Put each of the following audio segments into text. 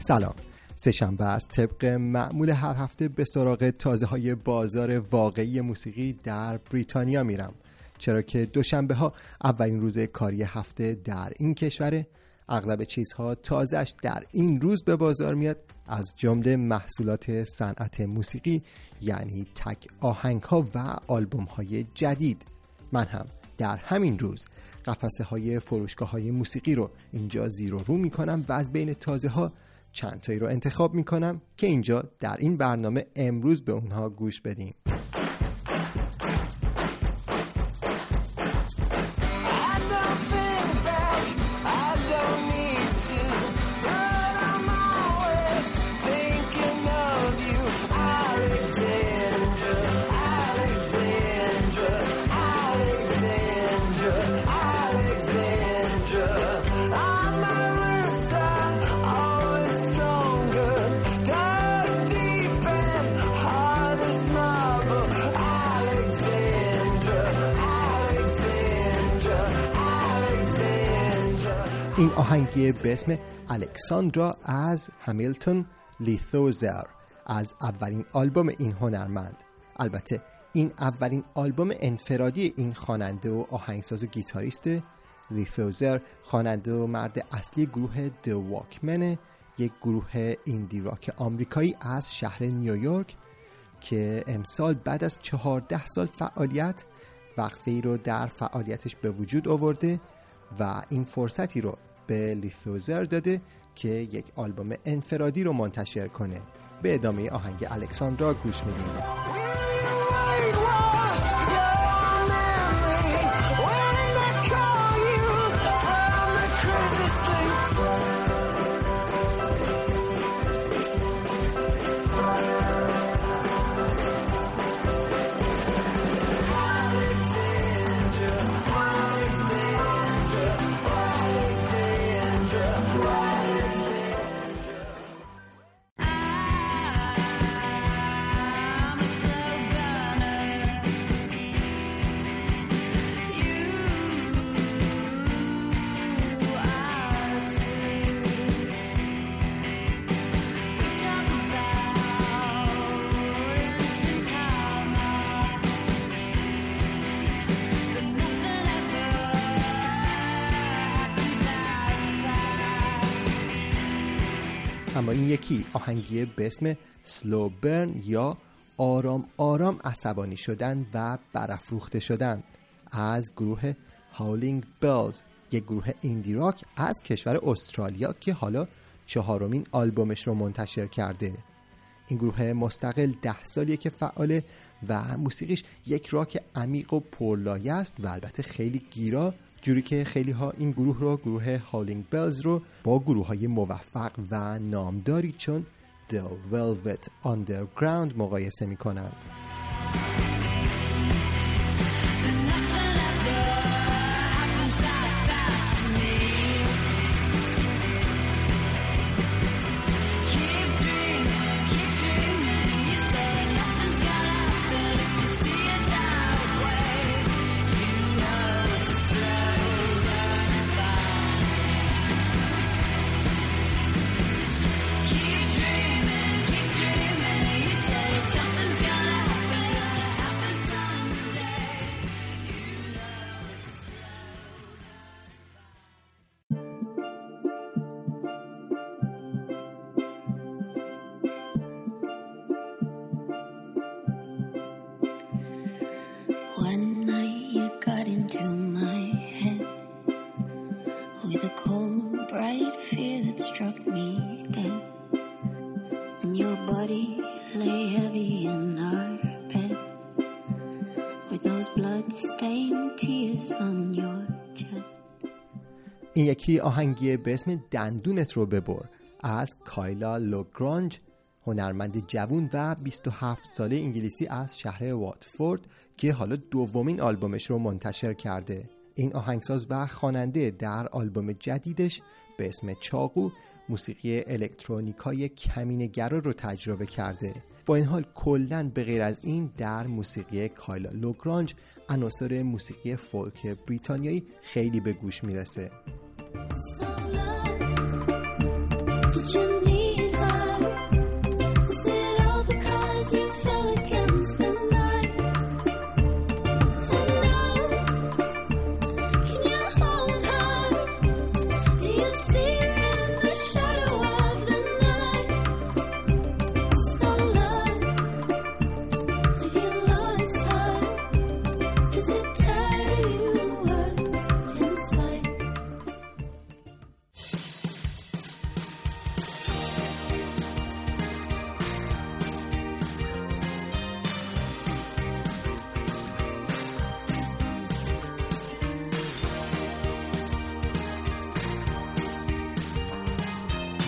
سلام. سه‌شنبه است. طبق معمول هر هفته به سراغ تازه‌های بازار واقعی موسیقی در بریتانیا میرم، چرا که دوشنبه ها اولین روز کاری هفته در این کشوره. اغلب چیزها تازه‌اش در این روز به بازار میاد، از جمله محصولات صنعت موسیقی، یعنی تک آهنگ‌ها و آلبوم‌های جدید. من هم در همین روز قفسه های فروشگاه های موسیقی رو اینجا زیر و رو میکنم و از بین تازه ها چند تایی رو انتخاب میکنم که اینجا در این برنامه امروز به اونها گوش بدیم. این آهنگی به اسم الکساندرا از همیلتون لیتوزر از اولین آلبوم این هنرمند. البته این اولین آلبوم انفرادی این خواننده و آهنگساز و گیتاریست. لیتوزر خواننده و مرد اصلی گروه The Walkmen، یک گروه ایندی راک آمریکایی از شهر نیویورک که امسال بعد از 14 سال فعالیت وقفه‌ای رو در فعالیتش به وجود آورده و این فرصتی رو به لیتوزر داده که یک آلبوم انفرادی رو منتشر کنه. به ادامه آهنگ الکساندرا گوش میدیم. اما این یکی آهنگی به اسم سلو برن یا آرام آرام عصبانی شدن و برافروخته شدن از گروه هاولینگ بلز، یک گروه ایندی راک از کشور استرالیا که حالا 4مین آلبومش رو منتشر کرده. این گروه مستقل 10 سالیه که فعاله و موسیقیش یک راک عمیق و پرلایه است و البته خیلی گیرا، جوری که خیلی ها این گروه هاولینگ بلز رو با گروه های موفق و نامداری چون The Velvet Underground مقایسه می کنند. این یکی آهنگی به اسم دندونت رو ببر از کایلا لوگرانج، هنرمند جوون و 27 ساله انگلیسی از شهر واتفورد که حالا 2مین آلبومش رو منتشر کرده. این آهنگساز و خواننده در آلبوم جدیدش به اسم چاقو موسیقی الکترونیکای کمینه‌گرا رو تجربه کرده. با این حال کلاً به غیر از این در موسیقی کایلا لوگرانج عناصر موسیقی فولک بریتانیایی خیلی به گوش میرسه.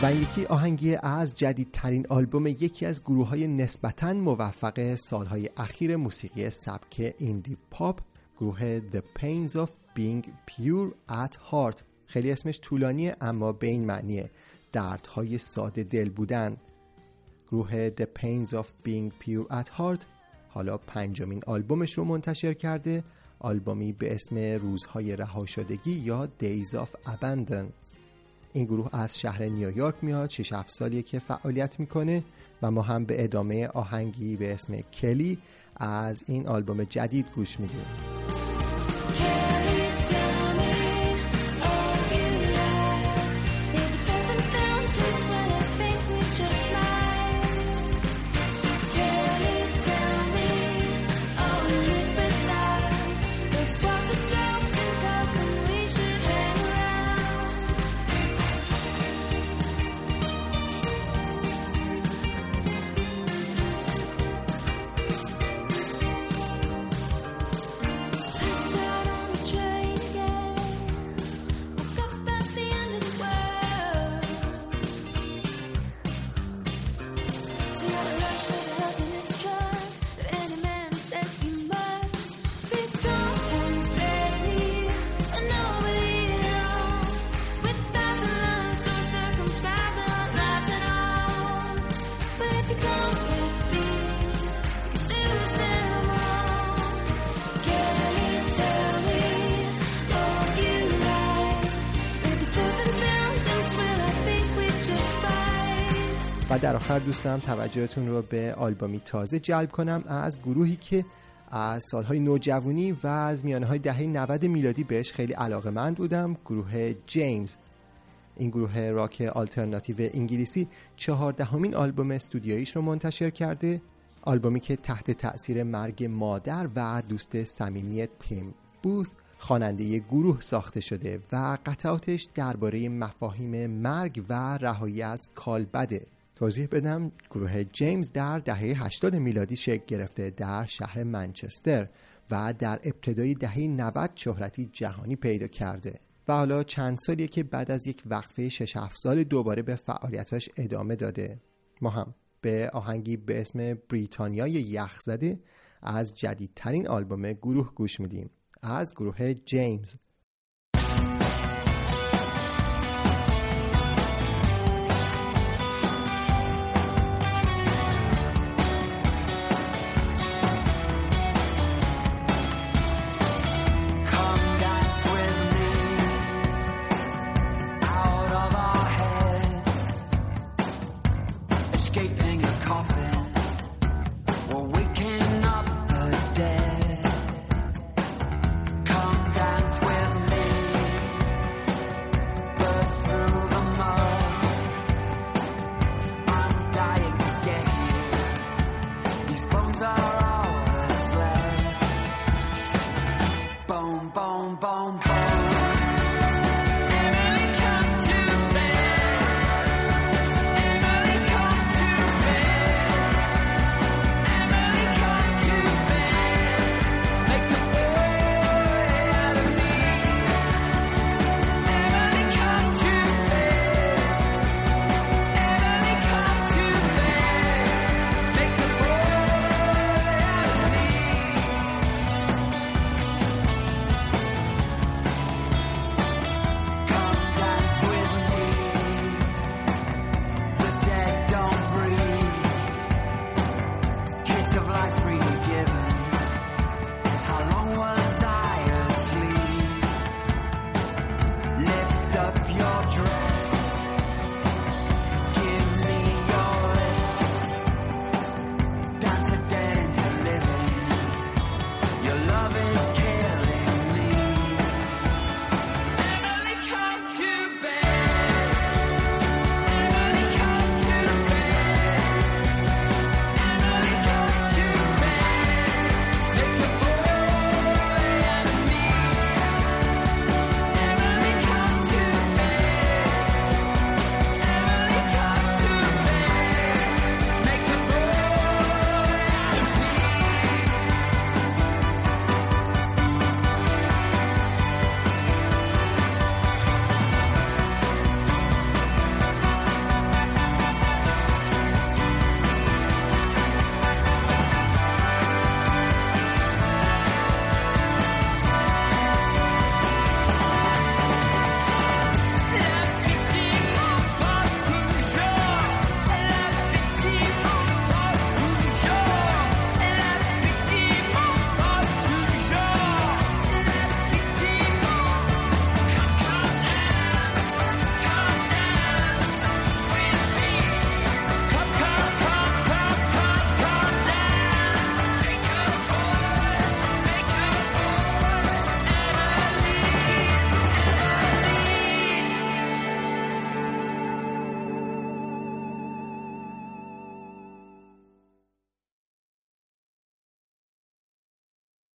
و یکی آهنگی از جدیدترین آلبوم یکی از گروه‌های نسبتاً موفق سالهای اخیر موسیقی سبک ایندی پاپ، گروه The Pains of Being Pure at Heart. خیلی اسمش طولانیه اما به این معنیه دردهای ساده دل بودن. گروه The Pains of Being Pure at Heart حالا 5مین آلبومش رو منتشر کرده، آلبومی به اسم روزهای رها شدگی یا Days of Abandon. این گروه از شهر نیویورک میاد، 6-7 سالیه که فعالیت میکنه و ما هم به ادامه آهنگی به اسم کلی از این آلبوم جدید گوش میدیم. و در آخر دوستم توجهتون رو به آلبومی تازه جلب کنم از گروهی که از سالهای نوجوانی و از میانه‌های دهه 90 میلادی بهش خیلی علاقه‌مند بودم، گروه جیمز. این گروه راک آلترناتیو انگلیسی 14مین آلبوم استودیوییش رو منتشر کرده، آلبومی که تحت تأثیر مرگ مادر و دوست صمیمی تیم بوث خواننده گروه ساخته شده و قطعاتش درباره مفاهیم مرگ و رهایی از کالبده. توضیح بدم، گروه جیمز در دهه 80 میلادی شکل گرفته در شهر منچستر و در ابتدای دهه 90 شهرتی جهانی پیدا کرده و حالا چند سالیه که بعد از یک وقفه 6-7 سال دوباره به فعالیتاش ادامه داده. ما هم به آهنگی به اسم بریتانیای یخزده از جدیدترین آلبوم گروه گوش میدیم، از گروه جیمز. Escaping a coffin.